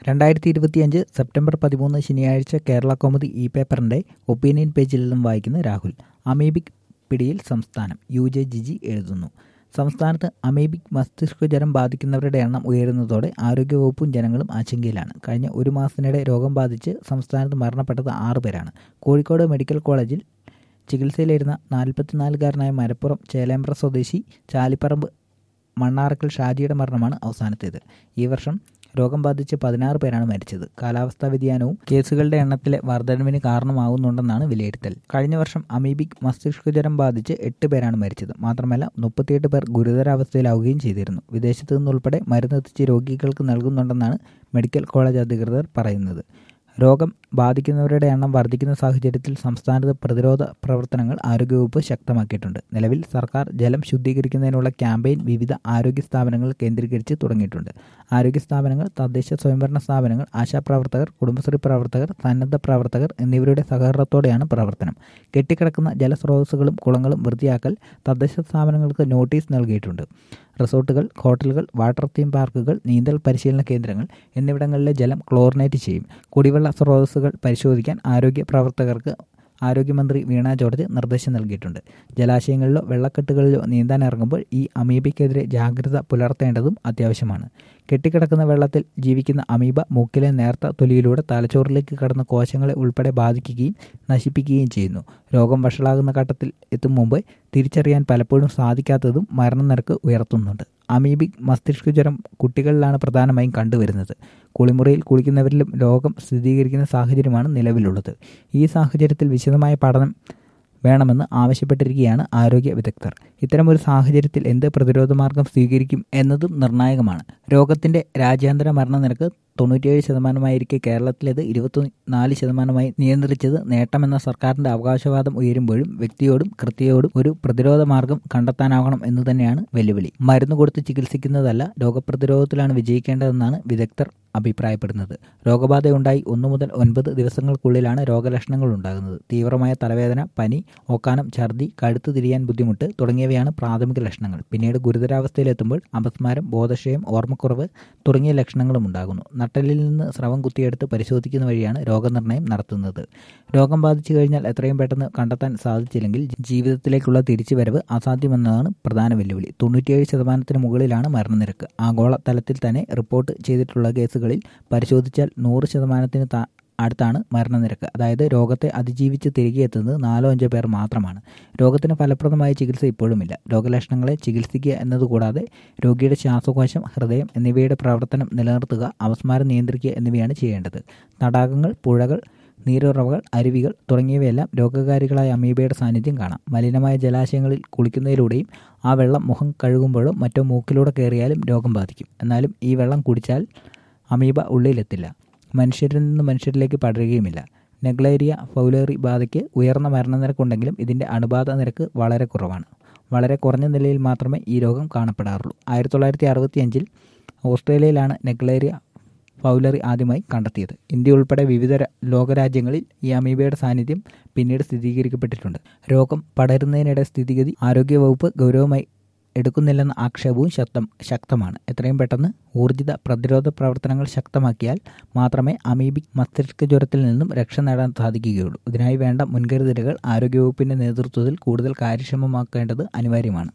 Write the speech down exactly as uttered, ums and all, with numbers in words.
രണ്ടായിരത്തി ഇരുപത്തിയഞ്ച് സെപ്റ്റംബർ പതിമൂന്ന് ശനിയാഴ്ച കേരള കൗമുദി ഇ പേപ്പറിന്റെ ഒപ്പീനിയൻ പേജിൽ നിന്നും വായിക്കുന്ന രാഹുൽ. അമീബിക് പിടിയിൽ സംസ്ഥാനം. യു ജെ ജിജി എഴുതുന്നു. സംസ്ഥാനത്ത് അമീബിക് മസ്തിഷ്കജ്വരം ബാധിക്കുന്നവരുടെ എണ്ണം ഉയരുന്നതോടെ ആരോഗ്യവകുപ്പും ജനങ്ങളും ആശങ്കയിലാണ്. കഴിഞ്ഞ ഒരു മാസത്തിനിടെ രോഗം ബാധിച്ച് സംസ്ഥാനത്ത് മരണപ്പെട്ടത് ആറ് പേരാണ്. കോഴിക്കോട് മെഡിക്കൽ കോളേജിൽ ചികിത്സയിലിരുന്ന നാൽപ്പത്തിനാലുകാരനായ മലപ്പുറം ചേലേമ്പ്ര സ്വദേശി ചാലിപ്പറമ്പ് മണ്ണാറക്കൽ ഷാജിയുടെ മരണമാണ് അവസാനത്തേത്. ഈ വർഷം രോഗം ബാധിച്ച് പതിനാറ് പേരാണ് മരിച്ചത്. കാലാവസ്ഥാ വ്യതിയാനവും കേസുകളുടെ എണ്ണത്തിലെ വർധനവിന് കാരണമാകുന്നുണ്ടെന്നാണ് വിലയിരുത്തൽ. കഴിഞ്ഞ വർഷം അമീബിക് മസ്തിഷ്കജ്വരം ബാധിച്ച് എട്ട് പേരാണ് മരിച്ചത്. മാത്രമല്ല മുപ്പത്തിയെട്ട് പേർ ഗുരുതരാവസ്ഥയിലാവുകയും ചെയ്തിരുന്നു. വിദേശത്തു നിന്നുൾപ്പെടെ മരുന്നെത്തിച്ച് രോഗികൾക്ക് നൽകുന്നുണ്ടെന്നാണ് മെഡിക്കൽ കോളേജ് അധികൃതർ പറയുന്നത്. രോഗം ബാധിക്കുന്നവരുടെ എണ്ണം വർദ്ധിക്കുന്ന സാഹചര്യത്തിൽ സംസ്ഥാനത്ത് പ്രതിരോധ പ്രവർത്തനങ്ങൾ ആരോഗ്യവകുപ്പ് ശക്തമാക്കിയിട്ടുണ്ട്. നിലവിൽ സർക്കാർ ജലം ശുദ്ധീകരിക്കുന്നതിനുള്ള ക്യാമ്പയിൻ വിവിധ ആരോഗ്യ സ്ഥാപനങ്ങൾ കേന്ദ്രീകരിച്ച് തുടങ്ങിയിട്ടുണ്ട്. ആരോഗ്യ സ്ഥാപനങ്ങൾ, തദ്ദേശ സ്വയംഭരണ സ്ഥാപനങ്ങൾ, ആശാപ്രവർത്തകർ, കുടുംബശ്രീ പ്രവർത്തകർ, സന്നദ്ധ പ്രവർത്തകർ എന്നിവരുടെ സഹകരണത്തോടെയാണ് പ്രവർത്തനം. കെട്ടിക്കിടക്കുന്ന ജലസ്രോതസ്സുകളും കുളങ്ങളും വൃത്തിയാക്കൽ തദ്ദേശ സ്ഥാപനങ്ങൾക്ക് നോട്ടീസ് നൽകിയിട്ടുണ്ട്. റിസോർട്ടുകൾ, ഹോട്ടലുകൾ, വാട്ടർ തീം പാർക്കുകൾ, നീന്തൽ പരിശീലന കേന്ദ്രങ്ങൾ എന്നിവിടങ്ങളിലെ ജലം ക്ലോറിനേറ്റ് ചെയ്യും. കുടിവെള്ള സ്രോതസ്സുകൾ പരിശോധിക്കാൻ ആരോഗ്യ പ്രവർത്തകർക്ക് ആരോഗ്യമന്ത്രി വീണ ജോർജ് നിർദ്ദേശം നൽകിയിട്ടുണ്ട്. ജലാശയങ്ങളിലോ വെള്ളക്കെട്ടുകളിലോ നീന്താൻ ഇറങ്ങുമ്പോൾ ഈ അമീബയ്ക്കെതിരെ ജാഗ്രത പുലർത്തേണ്ടതും അത്യാവശ്യമാണ്. കെട്ടിക്കിടക്കുന്ന വെള്ളത്തിൽ ജീവിക്കുന്ന അമീബ മൂക്കിലെ നേർത്ത തൊലിയിലൂടെ തലച്ചോറിലേക്ക് കടന്ന കോശങ്ങളെ ഉൾപ്പെടെ ബാധിക്കുകയും നശിപ്പിക്കുകയും ചെയ്യുന്നു. രോഗം വഷളാകുന്ന ഘട്ടത്തിൽ എത്തും മുമ്പ് തിരിച്ചറിയാൻ പലപ്പോഴും സാധിക്കാത്തതും മരണനിരക്ക് ഉയർത്തുന്നുണ്ട്. അമീബിക് മസ്തിഷ്കജ്വരം കുട്ടികളിലാണ് പ്രധാനമായും കണ്ടുവരുന്നത്. കുളിമുറിയിൽ കുളിക്കുന്നവരിലും രോഗം സ്ഥിരീകരിക്കുന്ന സാഹചര്യമാണ് നിലവിലുള്ളത്. ഈ സാഹചര്യത്തിൽ വിശദമായ പഠനം വേണമെന്ന് ആവശ്യപ്പെട്ടിരിക്കുകയാണ് ആരോഗ്യ വിദഗ്ധർ. ഇത്തരമൊരു സാഹചര്യത്തിൽ എന്ത് പ്രതിരോധ മാർഗം സ്വീകരിക്കും എന്നതും നിർണായകമാണ്. രോഗത്തിന്റെ രാജ്യാന്തര മരണനിരക്ക് തൊണ്ണൂറ്റിയേഴ് ശതമാനമായിരിക്കെ കേരളത്തിലേത് ഇരുപത്തിനാല് ശതമാനമായി നിയന്ത്രിച്ചത് നേട്ടമെന്ന സർക്കാരിന്റെ അവകാശവാദം ഉയരുമ്പോഴും വ്യക്തിയോടും കൃത്യയോടും ഒരു പ്രതിരോധ മാർഗം കണ്ടെത്താനാവണം എന്ന് തന്നെയാണ് വെല്ലുവിളി. മരുന്ന് കൊടുത്ത് ചികിത്സിക്കുന്നതല്ല, രോഗപ്രതിരോധത്തിലാണ് വിജയിക്കേണ്ടതെന്നാണ് വിദഗ്ധർ അഭിപ്രായപ്പെടുന്നത്. രോഗബാധയുണ്ടായി ഒന്നു മുതൽ ഒൻപത് ദിവസങ്ങൾക്കുള്ളിലാണ് രോഗലക്ഷണങ്ങൾ ഉണ്ടാകുന്നത്. തീവ്രമായ തലവേദന, പനി, ഓക്കാനം, ഛർദി, കഴുത്ത് തിരിയാൻ ബുദ്ധിമുട്ട് തുടങ്ങിയവയാണ് പ്രാഥമിക ലക്ഷണങ്ങൾ. പിന്നീട് ഗുരുതരാവസ്ഥയിലെത്തുമ്പോൾ അപസ്മാരം, ബോധക്ഷയം, ഓർമ്മക്കുറവ് തുടങ്ങിയ ലക്ഷണങ്ങളും ഉണ്ടാകുന്നു. നട്ടലിൽ നിന്ന് സ്രവം കുത്തിയെടുത്ത് പരിശോധിക്കുന്ന വഴിയാണ് രോഗനിർണയം നടത്തുന്നത്. രോഗം ബാധിച്ചു കഴിഞ്ഞാൽ എത്രയും പെട്ടെന്ന് കണ്ടെത്താൻ സാധിച്ചില്ലെങ്കിൽ ജീവിതത്തിലേക്കുള്ള തിരിച്ചുവരവ് അസാധ്യമെന്നതാണ് പ്രധാന വെല്ലുവിളി. തൊണ്ണൂറ്റിയേഴ് ശതമാനത്തിന് മുകളിലാണ് മരണനിരക്ക്. ആഗോള തലത്തിൽ തന്നെ റിപ്പോർട്ട് ചെയ്തിട്ടുള്ള കേസുകളിൽ പരിശോധിച്ചാൽ നൂറ് ശതമാനത്തിന് താ അടുത്താണ് മരണനിരക്ക്. അതായത് രോഗത്തെ അതിജീവിച്ച് തിരികെ എത്തുന്നത് നാലോ അഞ്ചോ പേർ മാത്രമാണ്. രോഗത്തിന് ഫലപ്രദമായ ചികിത്സ ഇപ്പോഴുമില്ല. രോഗലക്ഷണങ്ങളെ ചികിത്സിക്കുക എന്നതുകൂടാതെ രോഗിയുടെ ശ്വാസകോശം, ഹൃദയം എന്നിവയുടെ പ്രവർത്തനം നിലനിർത്തുക, അപസ്മാരം നിയന്ത്രിക്കുക എന്നിവയാണ് ചെയ്യേണ്ടത്. തടാകങ്ങൾ, പുഴകൾ, നീരുറവകൾ, അരുവികൾ തുടങ്ങിയവയെല്ലാം രോഗകാരികളായ അമീബയുടെ സാന്നിധ്യം കാണാം. മലിനമായ ജലാശയങ്ങളിൽ കുളിക്കുന്നതിലൂടെയും ആ വെള്ളം മുഖം കഴുകുമ്പോഴോ മറ്റോ മൂക്കിലൂടെ കയറിയാലും രോഗം ബാധിക്കും. എന്നാലും ഈ വെള്ളം കുടിച്ചാൽ അമീബ ഉള്ളിലെത്തില്ല, മനുഷ്യരിൽ നിന്ന് മനുഷ്യരിലേക്ക് പടരുകയുമില്ല. നെഗ്ലേരിയ ഫൗലേറി ബാധയ്ക്ക് ഉയർന്ന മരണനിരക്കുണ്ടെങ്കിലും ഇതിൻ്റെ അണുബാധ നിരക്ക് വളരെ കുറവാണ്. വളരെ കുറഞ്ഞ നിലയിൽ മാത്രമേ ഈ രോഗം കാണപ്പെടാറുള്ളൂ. ആയിരത്തി തൊള്ളായിരത്തി അറുപത്തി അഞ്ചിൽ ഓസ്ട്രേലിയയിലാണ് നെഗ്ലേരിയ ഫൗലറി ആദ്യമായി കണ്ടെത്തിയത്. ഇന്ത്യ ഉൾപ്പെടെ വിവിധ ലോകരാജ്യങ്ങളിൽ ഈ അമീബയുടെ സാന്നിധ്യം പിന്നീട് സ്ഥിരീകരിക്കപ്പെട്ടിട്ടുണ്ട്. രോഗം പടരുന്നതിനിടെ സ്ഥിതിഗതി ആരോഗ്യവകുപ്പ് ഗൗരവമായി എടുക്കുന്നില്ലെന്ന ആക്ഷേപവും ശക്തം ശക്തമാണ് എത്രയും പെട്ടെന്ന് ഊർജിത പ്രതിരോധ പ്രവർത്തനങ്ങൾ ശക്തമാക്കിയാൽ മാത്രമേ അമീബിക് മസ്തിഷ്കജ്വരത്തിൽ നിന്നും രക്ഷ നേടാൻ സാധിക്കുകയുള്ളൂ. ഇതിനായി വേണ്ട മുൻകരുതലുകൾ ആരോഗ്യവകുപ്പിന്റെ നേതൃത്വത്തിൽ കൂടുതൽ കാര്യക്ഷമമാക്കേണ്ടത് അനിവാര്യമാണ്.